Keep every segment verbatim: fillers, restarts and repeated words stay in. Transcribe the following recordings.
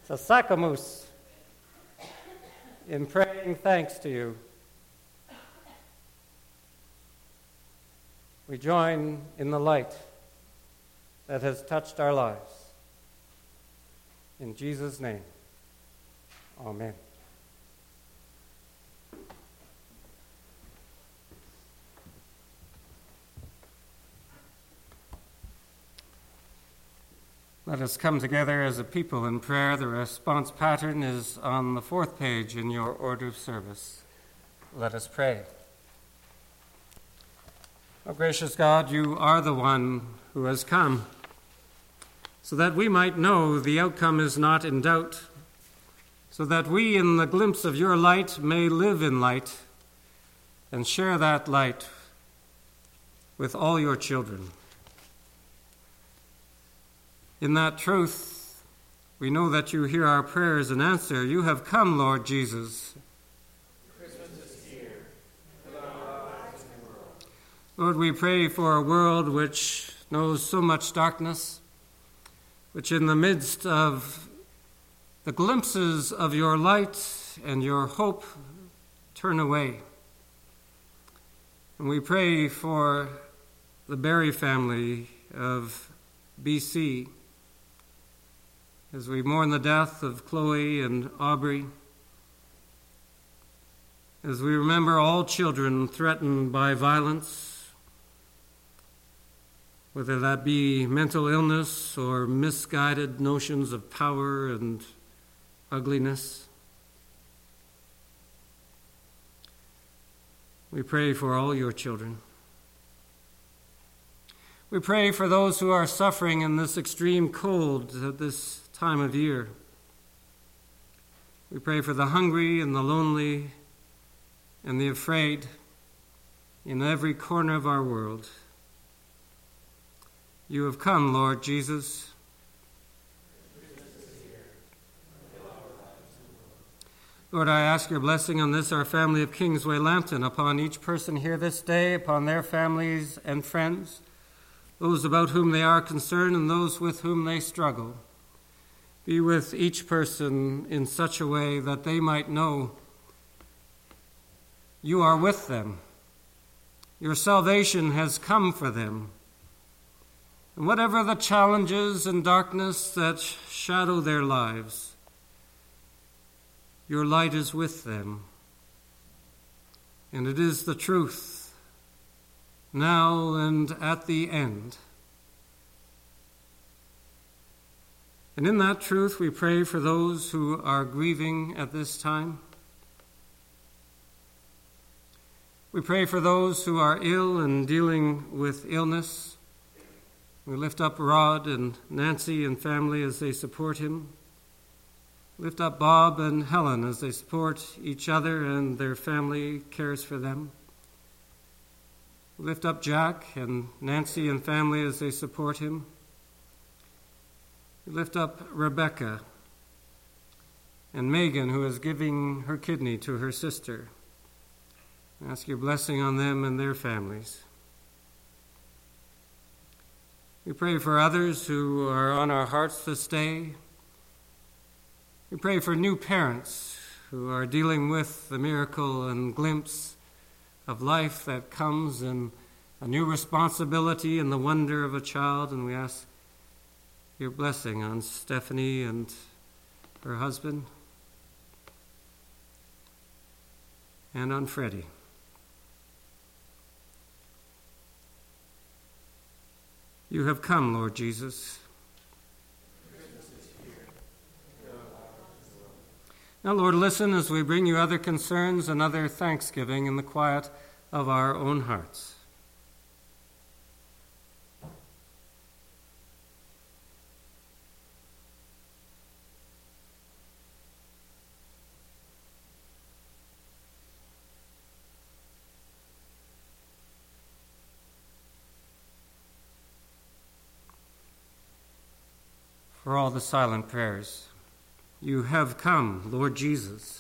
Sasakamus, in praying thanks to you. We join in the light that has touched our lives. In Jesus' name, amen. Let us come together as a people in prayer. The response pattern is on the fourth page in your order of service. Let us pray. O gracious God, you are the one who has come, so that we might know the outcome is not in doubt, so that we, in the glimpse of your light, may live in light and share that light with all your children. In that truth, we know that you hear our prayers and answer. You have come, Lord Jesus. Christmas is here. Fill our lives in the world. Lord, we pray for a world which knows so much darkness, which in the midst of the glimpses of your light and your hope turn away. And we pray for the Berry family of B C as we mourn the death of Chloe and Aubrey, as we remember all children threatened by violence, whether that be mental illness or misguided notions of power and ugliness. We pray for all your children. We pray for those who are suffering in this extreme cold at this time of year. We pray for the hungry and the lonely and the afraid in every corner of our world. You have come, Lord Jesus. Lord, I ask your blessing on this, our family of Kingsway Lambton, upon each person here this day, upon their families and friends, those about whom they are concerned and those with whom they struggle. Be with each person in such a way that they might know you are with them. Your salvation has come for them. And whatever the challenges and darkness that shadow their lives, your light is with them. And it is the truth, now and at the end. And in that truth, we pray for those who are grieving at this time. We pray for those who are ill and dealing with illness. We lift up Rod and Nancy and family as they support him. Lift up Bob and Helen as they support each other and their family cares for them. Lift up Jack and Nancy and family as they support him. We lift up Rebecca and Megan, who is giving her kidney to her sister. I ask your blessing on them and their families. We pray for others who are on our hearts this day. We pray for new parents who are dealing with the miracle and glimpse of life that comes in a new responsibility and the wonder of a child, and we ask your blessing on Stephanie and her husband, and on Freddie. You have come, Lord Jesus. Now, Lord, listen as we bring you other concerns and other thanksgiving in the quiet of our own hearts. For all the silent prayers, you have come, Lord Jesus.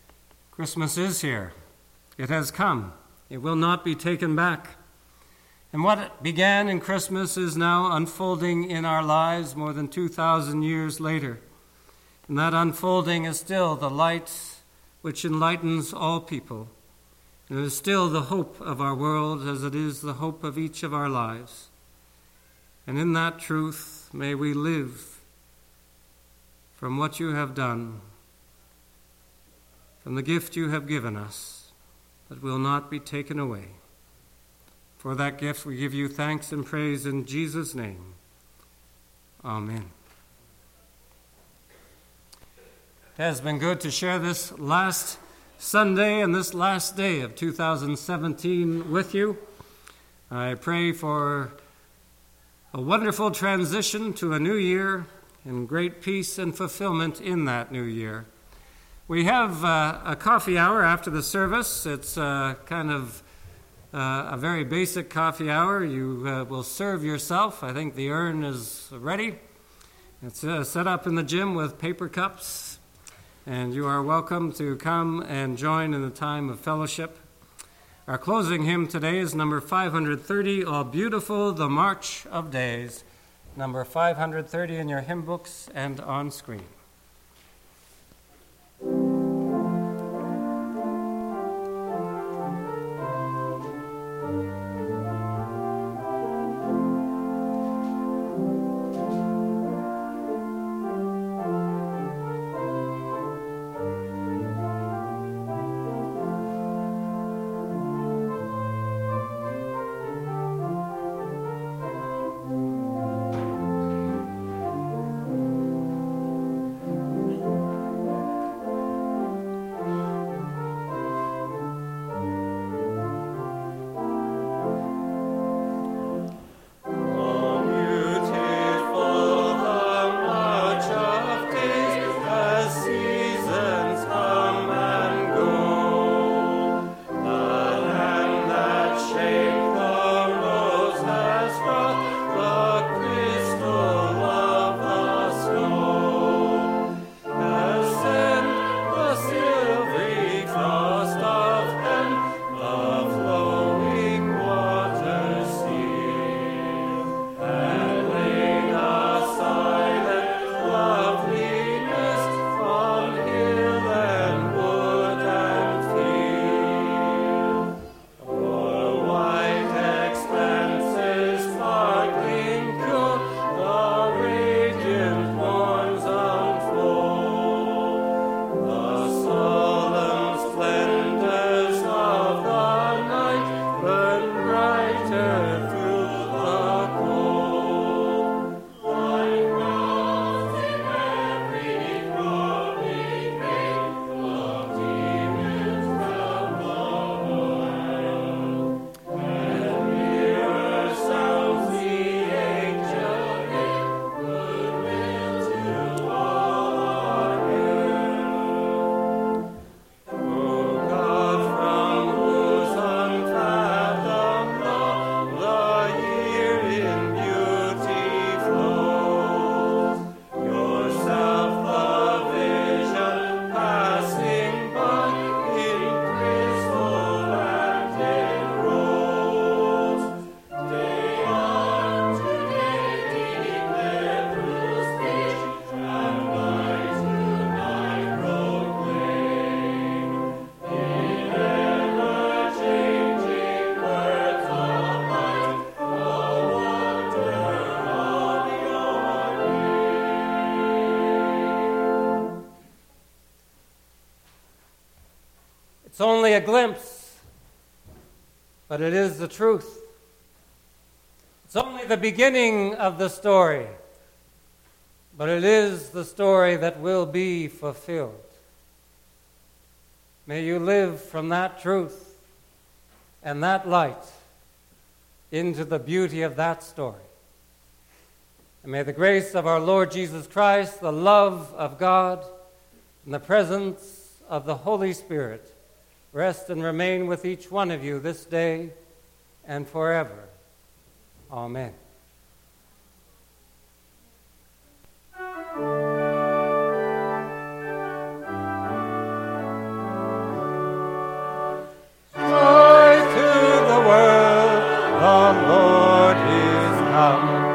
Christmas is here. It has come. It will not be taken back. And what began in Christmas is now unfolding in our lives more than two thousand years later. And that unfolding is still the light which enlightens all people. And it is still the hope of our world as it is the hope of each of our lives. And in that truth, may we live from what you have done, from the gift you have given us, that will not be taken away. For that gift we give you thanks and praise in Jesus' name. Amen. It has been good to share this last Sunday and this last day of two thousand seventeen with you. I pray for a wonderful transition to a new year and great peace and fulfillment in that new year. We have uh, a coffee hour after the service. It's uh, kind of uh, a very basic coffee hour. You uh, will serve yourself. I think the urn is ready. It's uh, set up in the gym with paper cups. And you are welcome to come and join in the time of fellowship. Our closing hymn today is number five hundred thirty, All Beautiful, the March of Days. Number five hundred thirty in your hymn books and on screen. It's only a glimpse, but it is the truth. It's only the beginning of the story, but it is the story that will be fulfilled. May you live from that truth and that light into the beauty of that story. And may the grace of our Lord Jesus Christ, the love of God, and the presence of the Holy Spirit rest and remain with each one of you this day and forever. Amen. Joy to the world, the Lord come.